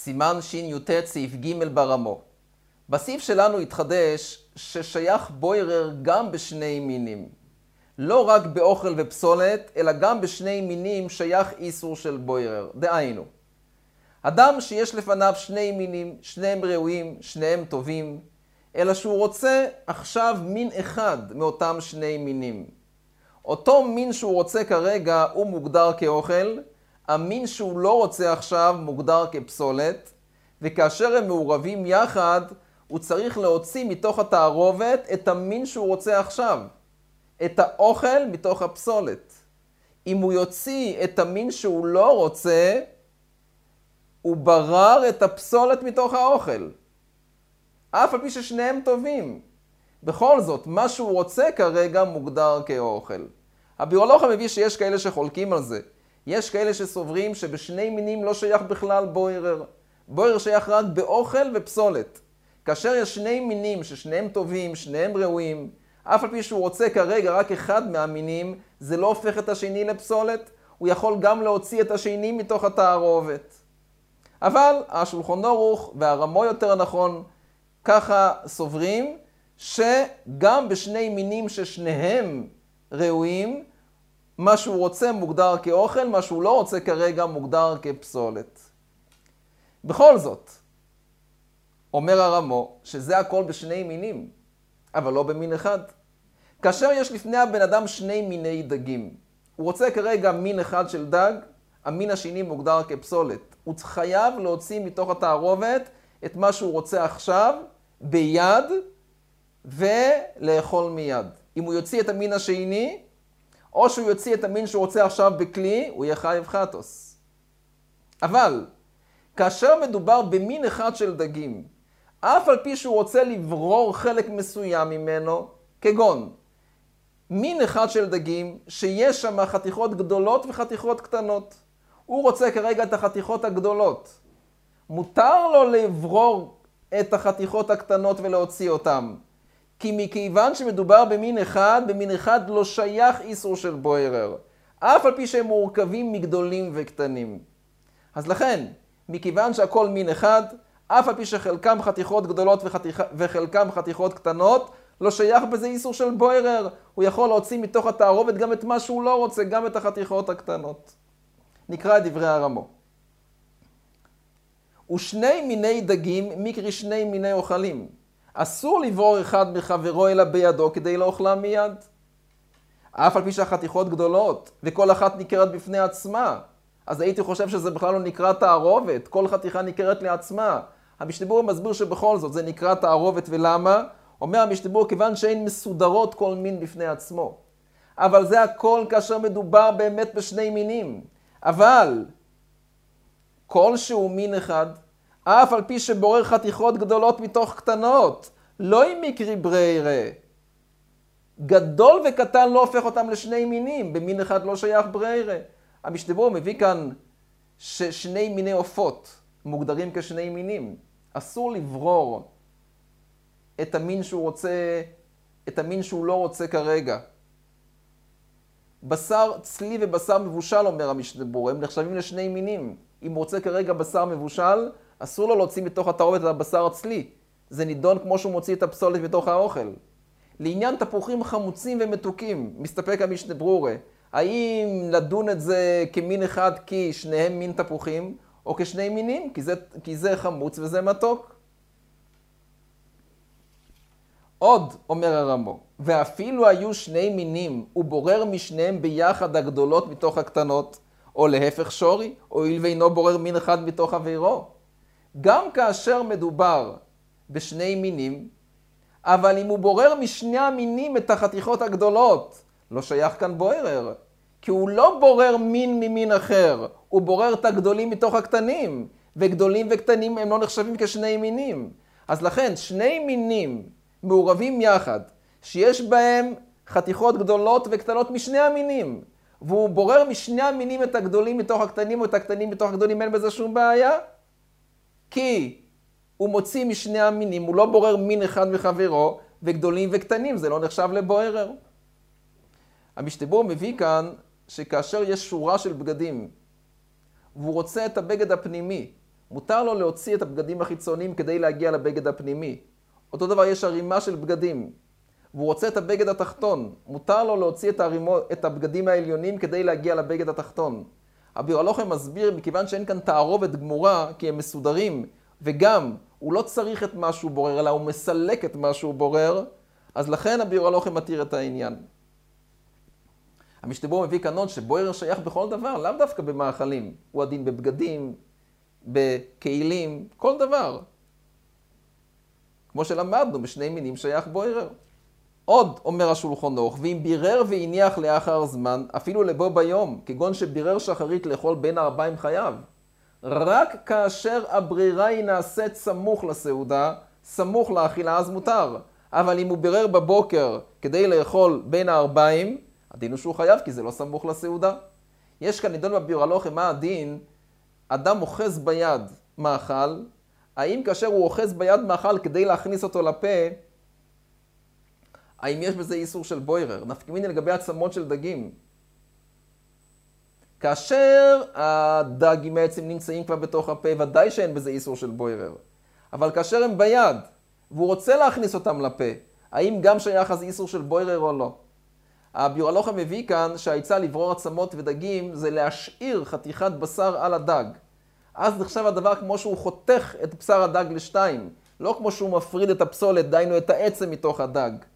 סימן שי"ט סעיף ג' ברמו. בסעיף שלנו התחדש ששייך בוירר גם בשני מינים. לא רק באוכל ופסולת, אלא גם בשני מינים שייך איסור של בוירר. דהיינו, אדם שיש לפניו שני מינים, שניהם ראויים, שניהם טובים, אלא שהוא רוצה עכשיו מין אחד מאותם שני מינים. אותו מין שהוא רוצה כרגע הוא מוגדר כאוכל, המין שהוא לא רוצה עכשיו מוגדר כפסולת, וכאשר הם מעורבים יחד, הוא צריך להוציא מתוך התערובת את המין שהוא רוצה עכשיו, את האוכל מתוך הפסולת. אם הוא יוציא את המין שהוא לא רוצה, הוא ברר את הפסולת מתוך האוכל. אף על פי ששניהם טובים. בכל זאת, מה שהוא רוצה כרגע מוגדר כאוכל. הביולוגיה מביא שיש כאלה שחולקים על זה. יש כאלה שסוברים שבשני מינים לא שייך בכלל בוירר. בוירר שייך רק באוכל ופסולת. כאשר יש שני מינים ששניהם טובים, שניהם ראויים, אף על פי שהוא רוצה כרגע רק אחד מהמינים, זה לא הופך את השני לפסולת, הוא יכול גם להוציא את השני מתוך התערובת. אבל השולחן ערוך והרמו יותר נכון, ככה סוברים שגם בשני מינים ששניהם ראויים, מה שהוא רוצה מוגדר כאוכל, מה שהוא לא רוצה כרגע מוגדר כפסולת. בכל זאת, אומר הרמו שזה הכל בשני מינים, אבל לא במין אחד. כאשר יש לפני הבן אדם שני מיני דגים, הוא רוצה כרגע מין אחד של דג, המין השני מוגדר כפסולת. הוא חייב להוציא מתוך התערובת את מה שהוא רוצה עכשיו ביד ולאכול מיד. אם הוא יוציא את המין השני, או שהוא יוציא את המין שהוא רוצה עכשיו בכלי, הוא יהיה חייב חטוס. אבל כאשר מדובר במין אחד של דגים, אף על פי שהוא רוצה לברור חלק מסוים ממנו, כגון מין אחד של דגים שיש שם חתיכות גדולות וחתיכות קטנות. הוא רוצה כרגע את החתיכות הגדולות. מותר לו לברור את החתיכות הקטנות ולהוציא אותם. כי מכיוון שמדובר במין אחד לא שייך איסור של בוירר. אף על פי שהם מורכבים מגדולים וקטנים. אז לכן, מכיוון שהכל מין אחד, אף על פי שחלקם חתיכות גדולות וחלקם חתיכות קטנות, לא שייך בזה איסור של בוירר. הוא יכול להוציא מתוך התערובת גם את מה שהוא לא רוצה, גם את החתיכות הקטנות. נקרא את דברי הרמו. ושני מיני דגים מקרי שני מיני אוכלים. אסור לברור אחד מחברו אלא בידו כדי לאוכלם מיד. אף על פי שהחתיכות גדולות וכל אחת נקראת בפני עצמה. אז הייתי חושב שזה בכלל לא נקרא תערובת, כל חתיכה נקראת לעצמה. המשנה מסביר שבכל זאת זה נקרא תערובת ולמה? אומר המשנה כיוון שאין מסודרות כל מין בפני עצמו. אבל זה הכל כאשר מדובר באמת בשני מינים. אבל כלשהו מין אחד, אף על פי שבורר חתיכות גדולות מתוך קטנות, לא עם מקרי בריירה. גדול וקטן לא הופך אותם לשני מינים, במין אחד לא שייך בריירה. המשנה מביא כאן ששני מיני עופות מוגדרים כשני מינים. אסור לברור את המין שהוא רוצה, את המין שהוא לא רוצה כרגע. בשר צלי ובשר מבושל, אומר המשנה, הם נחשבים לשני מינים. אם הוא רוצה כרגע בשר מבושל, אסור לו להוציא מתוך התערובת את הבשר הצלי. זה נידון כמו שהוא מוציא את הפסולת מתוך האוכל. לעניין תפוחים חמוצים ומתוקים, מסתפק המשנה ברורה. האם לדון את זה כמין אחד כי שניהם מין תפוחים, או כשני מינים, כי זה חמוץ וזה מתוק? עוד, אומר הרמו, ואפילו היו שני מינים, הוא בורר משניהם ביחד הגדולות מתוך הקטנות, או להפך שורי, או ואינו בורר מין אחד מתוך אווירו. גם כאשר מדובר בשני מינים, אבל אם הוא בורר משני המינים את החתיכות הגדולות, לא שייך כאן בוירר, כי הוא לא בורר מין ממין אחר, הוא בורר את הגדולים מתוך הקטנים, וגדולים וקטנים הם לא נחשבים כשני מינים. אז לכן שני מינים מעורבים יחד, שיש בהם חתיכות גדולות וקטנות משני המינים, והוא בורר משני המינים את הגדולים מתוך הקטנים או את הקטנים מתוך הגדולים, אין בזה שום בעיה. כי הוא מוציא משני המינים, הוא לא בורר מין אחד מחברו, וגדולים וקטנים, זה לא נחשב לבוירר. המשנה מביא כאן שכאשר יש שורה של בגדים, והוא רוצה את הבגד הפנימי, מותר לו להוציא את הבגדים החיצוניים כדי להגיע לבגד הפנימי. אותו דבר יש ערימה של בגדים, והוא רוצה את הבגד התחתון. מותר לו להוציא את הבגדים העליונים כדי להגיע לבגד התחתון. הביאור הלוחם מסביר, מכיוון שאין כאן תערובת גמורה, כי הם מסודרים, וגם הוא לא צריך את מה שהוא בורר, אלא הוא מסלק את מה שהוא בורר, אז לכן הביאור הלוחם מתיר את העניין. המשנה ברורה מביא כאן עוד שבוירר שייך בכל דבר, לאו דווקא במאכלים. הוא הדין בבגדים, בכלים, כל דבר. כמו שלמדנו, בשני מינים שייך בוירר. עוד אומר השולחן ערוך, ואם בירר והניח לאחר זמן, אפילו לבוא ביום, כגון שבירר שחרית לאכול בין 40 חייו, רק כאשר הברירה היא נעשית סמוך לסעודה, סמוך לאכילה, אז מותר. אבל אם הוא בירר בבוקר כדי לאכול בין 40, הדין הוא שהוא חייב, כי זה לא סמוך לסעודה. יש כאן נידון בביאור הלוחם מה הדין, אדם אוחז ביד מאכל, האם כאשר הוא אוחז ביד מאכל כדי להכניס אותו לפה, האם יש בזה איסור של בוירר? נפקא מינה לגבי עצמות של דגים. כאשר הדגים בעצם נמצאים כבר בתוך הפה, ודאי שאין בזה איסור של בוירר. אבל כאשר הם ביד, והוא רוצה להכניס אותם לפה, האם גם שייך אז איסור של בוירר או לא? הביאור הלוחם מביא כאן שהעצה לברור עצמות ודגים זה להשאיר חתיכת בשר על הדג. אז נחשב הדבר כמו שהוא חותך את בשר הדג לשתיים, לא כמו שהוא מפריד את הפסולת, דיינו את העצם מתוך הדג.